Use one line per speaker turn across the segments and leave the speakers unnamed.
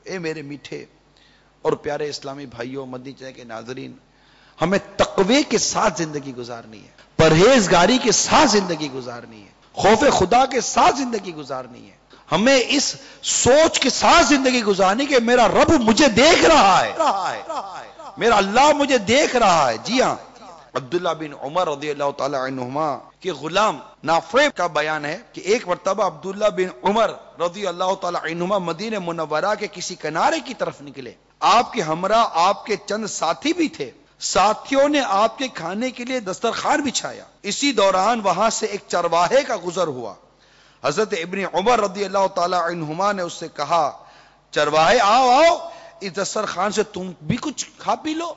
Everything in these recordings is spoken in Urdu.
اے میرے میٹھے اور پیارے اسلامی بھائیوں، مدنی چینل کے ناظرین، ہمیں تقوی کے ساتھ زندگی گزارنی ہے، پرہیزگاری کے ساتھ زندگی گزارنی ہے، خوف خدا کے ساتھ زندگی گزارنی ہے، ہمیں اس سوچ کے ساتھ زندگی گزارنی کہ میرا رب مجھے دیکھ رہا ہے، میرا اللہ مجھے دیکھ رہا ہے۔ جی ہاں، عبداللہ بن عمر رضی اللہ تعالی عنہما کے غلام نافع کا بیان ہے کہ ایک مرتبہ عبداللہ بن عمر رضی اللہ تعالی عنہما مدینہ منورہ کے کسی کنارے کی طرف نکلے، آپ کے ہمراہ آپ کے چند ساتھی بھی تھے، ساتھیوں نے آپ کے کھانے کے لیے دسترخوان بچھایا، اسی دوران وہاں سے ایک چرواہے کا گزر ہوا، حضرت ابن عمر رضی اللہ تعالی عنہما نے اس سے کہا، چرواہے آؤ آؤ، اس دسترخوان سے تم بھی کچھ کھا پی لو۔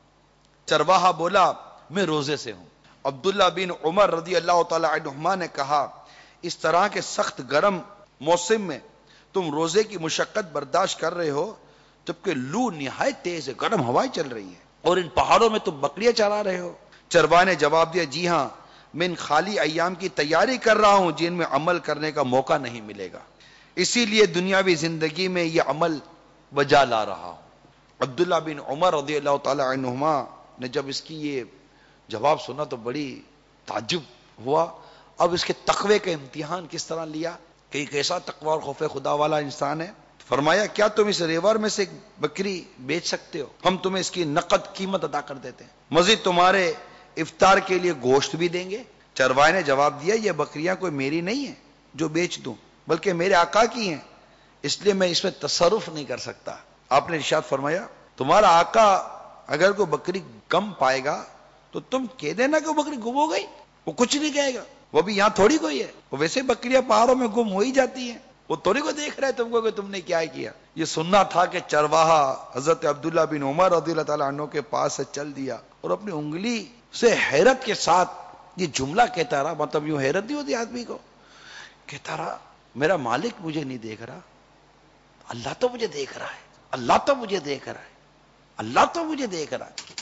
چرواہا بولا، میں روزے سے ہوں۔ عبداللہ بن عمر رضی اللہ تعالی عنہما نے کہا، اس طرح کے سخت گرم موسم میں تم روزے کی مشقت برداشت کر رہے ہو جبکہ لو نہایت تیز ہے، گرم ہوائیں چل رہی ہیں، اور ان پہاڑوں میں تم بکریاں چرا رہے ہو۔ چرواہے نے جواب دیا، جی ہاں، میں ان خالی ایام کی تیاری کر رہا ہوں جن میں عمل کرنے کا موقع نہیں ملے گا، اسی لیے دنیاوی زندگی میں یہ عمل بجا لا رہا ہوں۔ عبداللہ بن عمر رضی اللہ تعالی عنہما نے جب اس کی یہ جواب سنا تو بڑی تعجب ہوا، اب اس کے تقوی کا امتحان کس طرح لیا کہ ایک ایسا تقوی اور خوف خدا والا انسان ہے۔ فرمایا، کیا تم اس ریور میں سے ایک بکری بیچ سکتے ہو؟ ہم تمہیں اس کی نقد قیمت ادا کر دیتے ہیں، مزید تمہارے افطار کے لیے گوشت بھی دیں گے۔ چرواہے نے جواب دیا، یہ بکریاں کوئی میری نہیں ہیں جو بیچ دوں، بلکہ میرے آقا کی ہیں، اس لیے میں اس میں تصرف نہیں کر سکتا۔ آپ نے ارشاد فرمایا، تمہارا آقا اگر کوئی بکری کم پائے گا تو تم کہہ دینا کہ وہ بکری گم ہو گئی، وہ کچھ نہیں کہے گا، وہ بھی یہاں تھوڑی کوئی ہے، وہ ویسے بکریاں پہاڑوں میں گم ہو ہی جاتی ہیں، وہ تھوڑی کو دیکھ رہا ہے تم کو کہ تم نے کیا کیا۔ یہ سننا تھا کہ چرواہا حضرت عبداللہ بن عمر رضی اللہ تعالیٰ عنہ کے پاس سے چل دیا اور اپنی انگلی سے حیرت کے ساتھ یہ جملہ کہتا رہا، مطلب یوں حیرت نہیں ہوتی آدمی کو، کہتا رہا، میرا مالک مجھے نہیں دیکھ رہا، اللہ تو مجھے دیکھ رہا ہے، اللہ تو مجھے دیکھ رہا ہے، اللہ تو مجھے دیکھ رہا ہے۔